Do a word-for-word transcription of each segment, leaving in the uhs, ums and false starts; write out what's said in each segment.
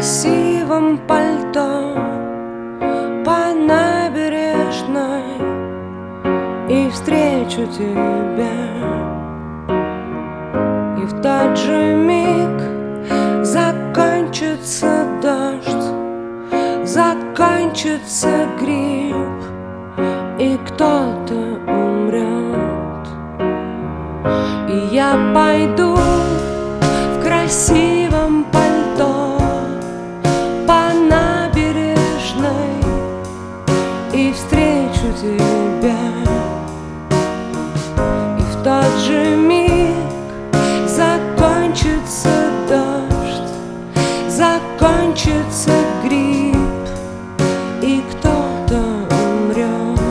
красивом пальто по набережной и встречу тебя. И в тот же миг закончится дождь, закончится грипп, и кто-то умрет. И я пойду в красивом пальто по набережной и встречу тебя. И в тот же миг закончится дождь, закончится грипп, и кто-то умрет.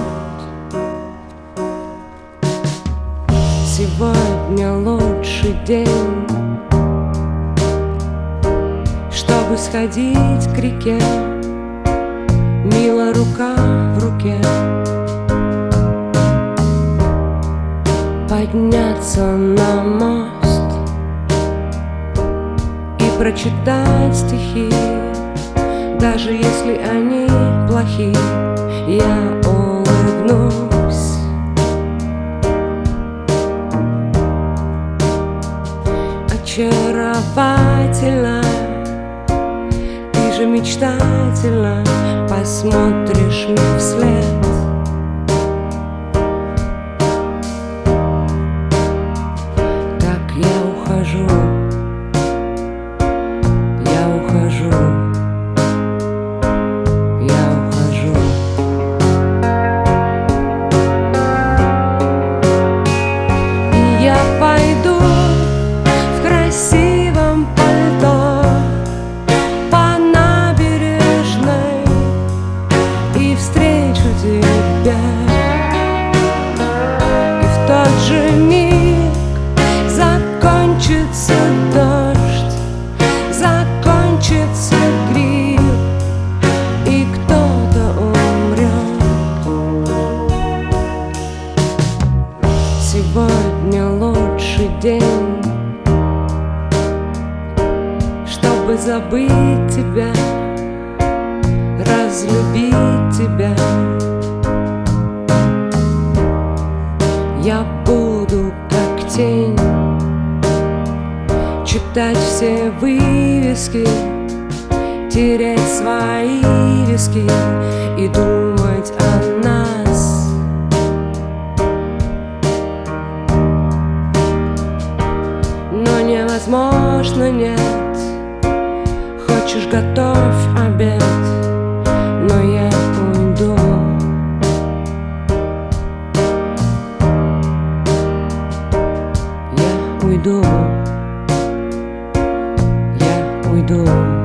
Сегодня лучший день, чтобы сходить к реке, мило рука в руке, подняться на мост и прочитать стихи, даже если они плохи, я улыбнусь. Очаровательно, ты же мечтательно посмотришь мне вслед. Так я ухожу, я ухожу, я ухожу. И я пойду в красивом пальто по набережной и встречу тебя. И в тот же миг закончится дождь, закончится грипп, и кто-то умрет. Сегодня лучший день, чтобы забыть тебя, разлюбить тебя. Я буду как тень читать все вывески, тереть свои виски и думать о нас. Но невозможно, нет. Хочешь, готовь обед, но я уйду. Я уйду, я уйду.